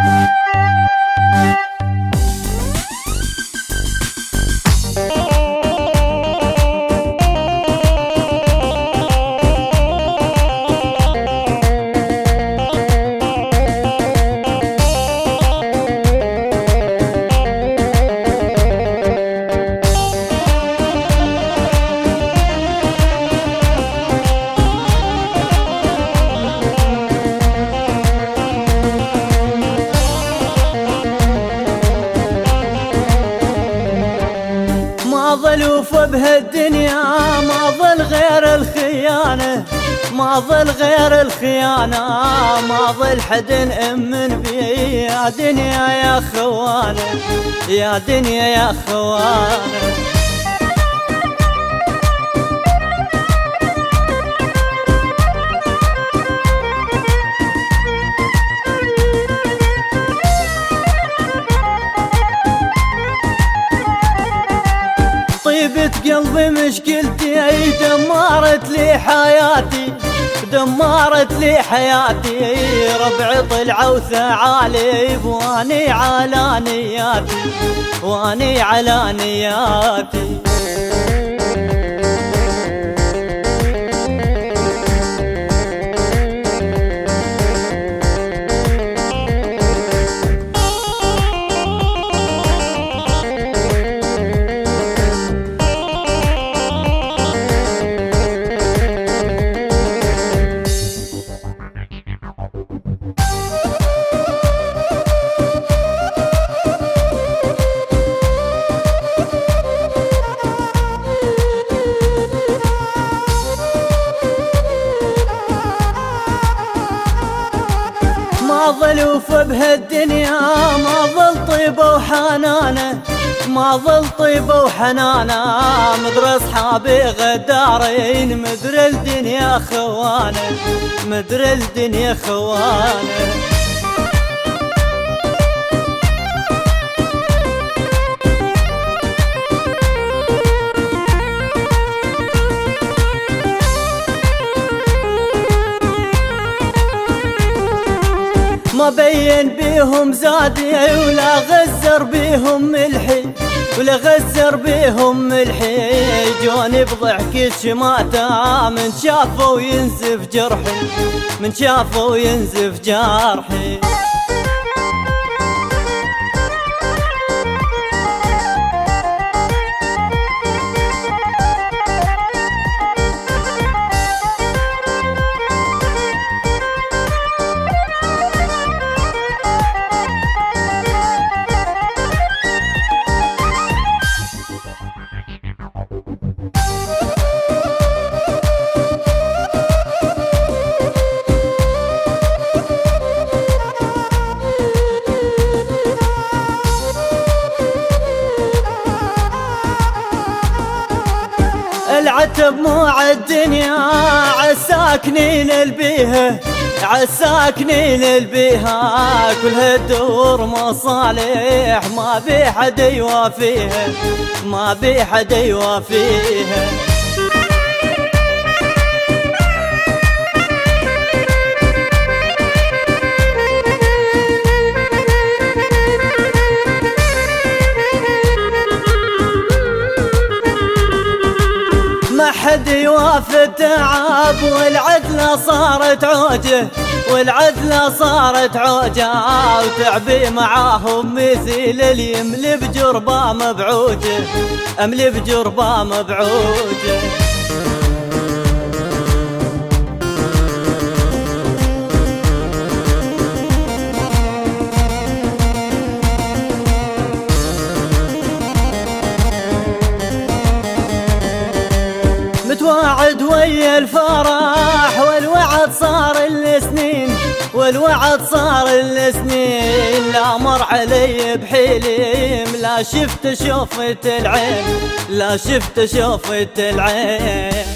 ما ظل وفى بهالدنيا، ما ظل غير الخيانة، ما ظل غير الخيانة، ما ظل حد أمن بي يا دنيا يا خوانة، يا دنيا يا خوانة. طيبة قلبي مشكلتي دمرت لي حياتي، دمرت لي حياتي، ربعي طلعوا ثعالب واني على نياتي، واني على نياتي. ما ظل وفى بهالدنيا، ما ظل طيبة وحنانة، ما ظل طيبة وحنانة، مدر أصحابي غدارين، مدر الدنيا خوانة، مدر الدنيا خوانة. ما بين بيهم زادي ولا غزر بيهم ملحي، ولا غزر بيهم ملحي، جوني بضحك شماته من شافوا ينزف جرحي، من شافوا ينزف جرحي. العتب مو عالدنيا عالساكنين البيها، عالساكنين البيها، كلها تدور مصالح ما بي حد يوافيها، ما بي حد يوافيها. ما حد يوافي التعب والعدلة صارت عوجه، والعدلة صارت عوجه، وتعبي معاهم مثيل اللي يملي بجربه مبعوجه، املي بجربه مبعوجه. متواعد ويا الفرح والوعد صار السنين، والوعد صار السنين، لا مر علي بحليم، لا شفت شوفة العين، لا شفت شوفة العين.